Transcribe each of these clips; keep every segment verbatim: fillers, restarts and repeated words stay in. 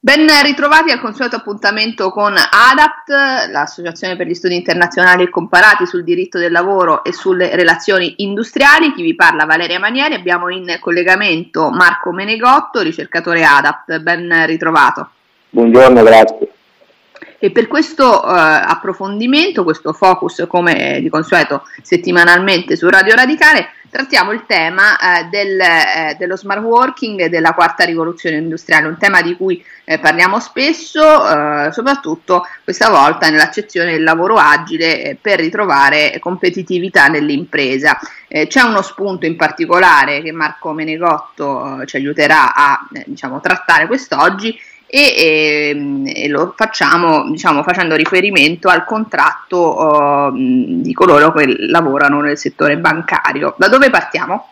Ben ritrovati al consueto appuntamento con ADAPT, l'Associazione per gli Studi Internazionali e Comparati sul diritto del lavoro e sulle relazioni industriali. Chi vi parla Valeria Manieri, abbiamo in collegamento Marco Menegotto, ricercatore ADAPT. Ben ritrovato. Buongiorno, grazie. E per questo eh, approfondimento, questo focus come di consueto settimanalmente su Radio Radicale, trattiamo il tema eh, del, eh, dello smart working e della quarta rivoluzione industriale, un tema di cui eh, parliamo spesso, eh, soprattutto questa volta nell'accezione del lavoro agile eh, per ritrovare competitività nell'impresa. Eh, c'è uno spunto in particolare che Marco Menegotto eh, ci aiuterà a eh, diciamo, trattare quest'oggi, E, e, e lo facciamo diciamo facendo riferimento al contratto uh, di coloro che lavorano nel settore bancario. Da dove partiamo?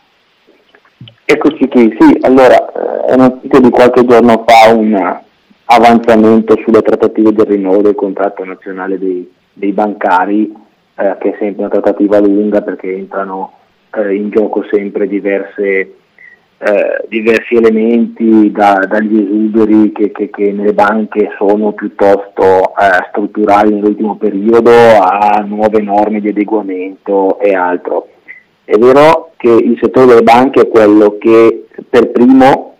Eccoci qui, sì, allora è notizia di qualche giorno fa un avanzamento sulle trattative del rinnovo del contratto nazionale dei, dei bancari, eh, che è sempre una trattativa lunga perché entrano eh, in gioco sempre diverse Eh, diversi elementi, da, dagli esuberi che, che, che nelle banche sono piuttosto eh, strutturali nell'ultimo periodo a nuove norme di adeguamento e altro. È vero che il settore delle banche è quello che per primo,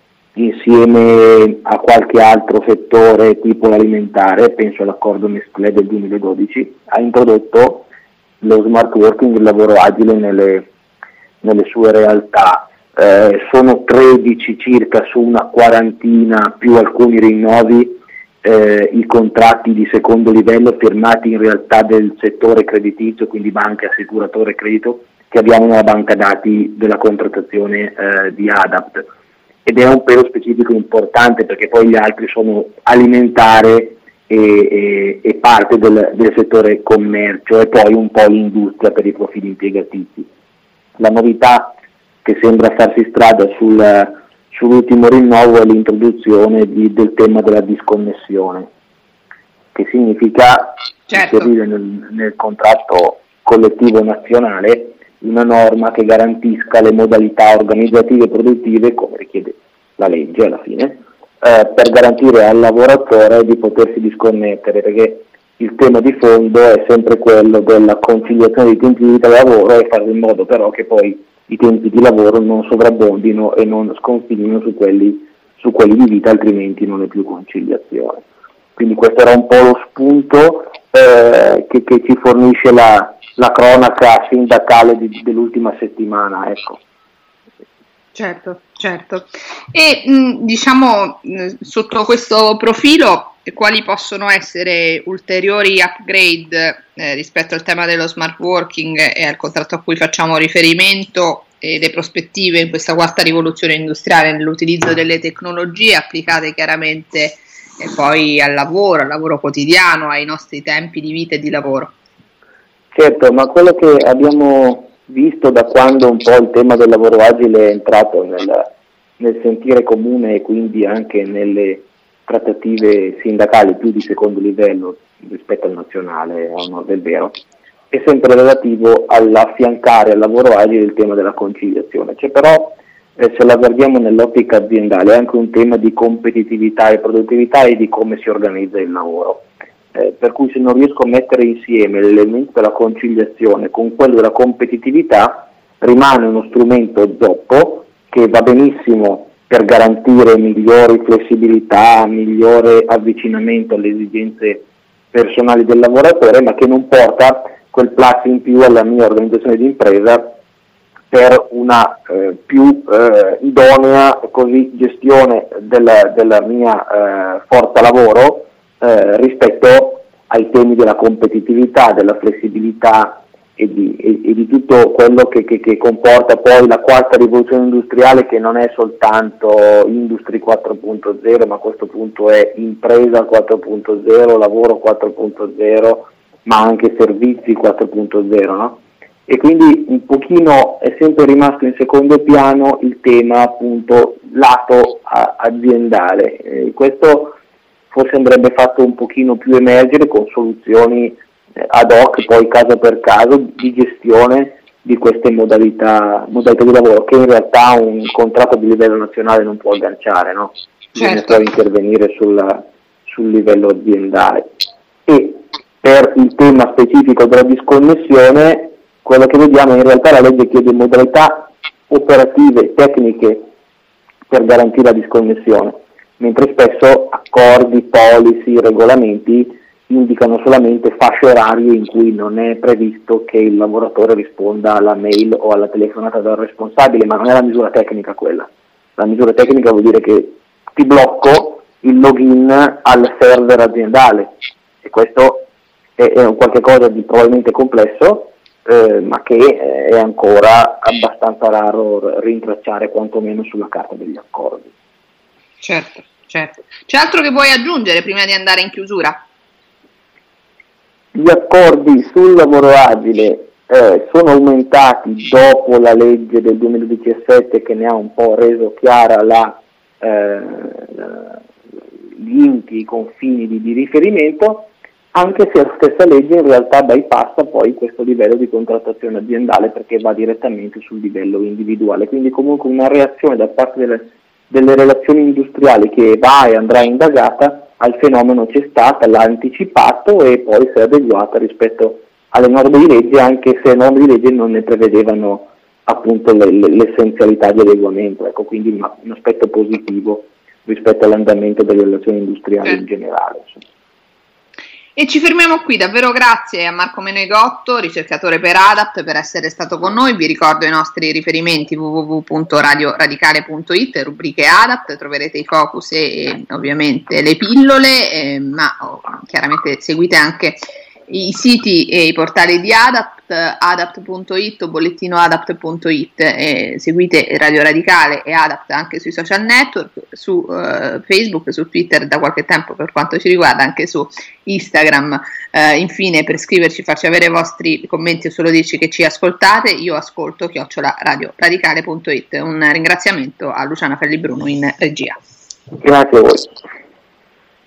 insieme a qualche altro settore tipo l'alimentare, penso all'accordo Nestlé del duemiladodici, ha introdotto lo smart working, il lavoro agile nelle, nelle sue realtà. Eh, sono tredici circa su una quarantina più alcuni rinnovi eh, i contratti di secondo livello firmati in realtà del settore creditizio, quindi banche, assicuratore e credito, che abbiamo nella banca dati della contrattazione eh, di ADAPT, ed è un pelo specifico importante perché poi gli altri sono alimentare e, e, e parte del, del settore commercio e poi un po' l'industria per i profili impiegatizi. La novità che sembra farsi strada sul, sull'ultimo rinnovo è l'introduzione di, del tema della disconnessione, che significa certo. inserire nel, nel contratto collettivo nazionale una norma che garantisca le modalità organizzative e produttive, come richiede la legge alla fine, eh, per garantire al lavoratore di potersi disconnettere, perché il tema di fondo è sempre quello della conciliazione dei tempi di vita e lavoro e fare in modo però che poi i tempi di lavoro non sovrabbondino e non sconfinino su quelli, su quelli di vita, altrimenti non è più conciliazione. Quindi questo era un po' lo spunto eh, che, che ci fornisce la, la cronaca sindacale di, dell'ultima settimana. Ecco. Certo, certo. E mh, diciamo mh, sotto questo profilo quali possono essere ulteriori upgrade eh, rispetto al tema dello smart working e al contratto a cui facciamo riferimento e le prospettive in questa quarta rivoluzione industriale nell'utilizzo delle tecnologie applicate chiaramente eh, poi al lavoro, al lavoro quotidiano, ai nostri tempi di vita e di lavoro? Certo, ma quello che abbiamo visto da quando un po' il tema del lavoro agile è entrato nel, nel sentire comune e quindi anche nelle trattative sindacali più di secondo livello rispetto al nazionale, a onor del vero, è sempre relativo all'affiancare al lavoro agile il tema della conciliazione. C'è però, eh, se la guardiamo nell'ottica aziendale, è anche un tema di competitività e produttività e di come si organizza il lavoro. Eh, per cui se non riesco a mettere insieme l'elemento della conciliazione con quello della competitività, rimane uno strumento zoppo che va benissimo per garantire migliori flessibilità, migliore avvicinamento alle esigenze personali del lavoratore, ma che non porta quel plus in più alla mia organizzazione di impresa per una eh, più eh, idonea così gestione della, della mia eh, forza lavoro eh, rispetto ai temi della competitività, della flessibilità e di, e, e di tutto quello che, che, che comporta poi la quarta rivoluzione industriale, che non è soltanto Industry quattro punto zero, ma a questo punto è impresa quattro punto zero, lavoro quattro punto zero, ma anche servizi quattro punto zero, no? E quindi un pochino è sempre rimasto in secondo piano il tema appunto lato a, aziendale. Eh, questo forse andrebbe fatto un pochino più emergere con soluzioni ad hoc, poi caso per caso, di gestione di queste modalità, modalità di lavoro che in realtà un contratto di livello nazionale non può agganciare, no? bisogna poi intervenire sulla, sul livello aziendale. E per il tema specifico della disconnessione, quello che vediamo in realtà la legge chiede modalità operative, tecniche per garantire la disconnessione, mentre spesso accordi, policy, regolamenti indicano solamente fasce orarie in cui non è previsto che il lavoratore risponda alla mail o alla telefonata del responsabile, ma non è la misura tecnica quella. La misura tecnica vuol dire che ti blocco il login al server aziendale, e questo è, è un qualche cosa di probabilmente complesso, eh, ma che è ancora abbastanza raro rintracciare quantomeno sulla carta degli accordi. Certo, certo. C'è altro che vuoi aggiungere prima di andare in chiusura? Gli accordi sul lavoro agile eh, sono aumentati dopo la legge del duemiladiciassette, che ne ha un po' reso chiara la, eh, gli limiti, i confini di, di riferimento, anche se la stessa legge in realtà bypassa poi questo livello di contrattazione aziendale, perché va direttamente sul livello individuale. Quindi comunque una reazione da parte delle, delle relazioni industriali che va e andrà indagata al fenomeno c'è stata, l'ha anticipato e poi si è adeguata rispetto alle norme di legge, anche se le norme di legge non ne prevedevano appunto le, le, l'essenzialità di adeguamento. Ecco, quindi un, un aspetto positivo rispetto all'andamento delle relazioni industriali in generale. Insomma. E ci fermiamo qui, davvero grazie a Marco Menegotto, ricercatore per Adapt, per essere stato con noi. Vi ricordo i nostri riferimenti: w w w punto radio radicale punto i t, rubriche Adapt, troverete i focus e, e ovviamente le pillole, eh, ma oh, chiaramente seguite anche i siti e i portali di Adapt, adapt punto it o bollettino adapt punto it, e seguite Radio Radicale e Adapt anche sui social network, su uh, Facebook, su Twitter da qualche tempo per quanto ci riguarda, anche su Instagram. Uh, infine, per scriverci, farci avere i vostri commenti o solo dirci che ci ascoltate, io ascolto chiocciola radio radicale punto it. Un ringraziamento a Luciana Ferli Bruno in regia. Grazie a voi.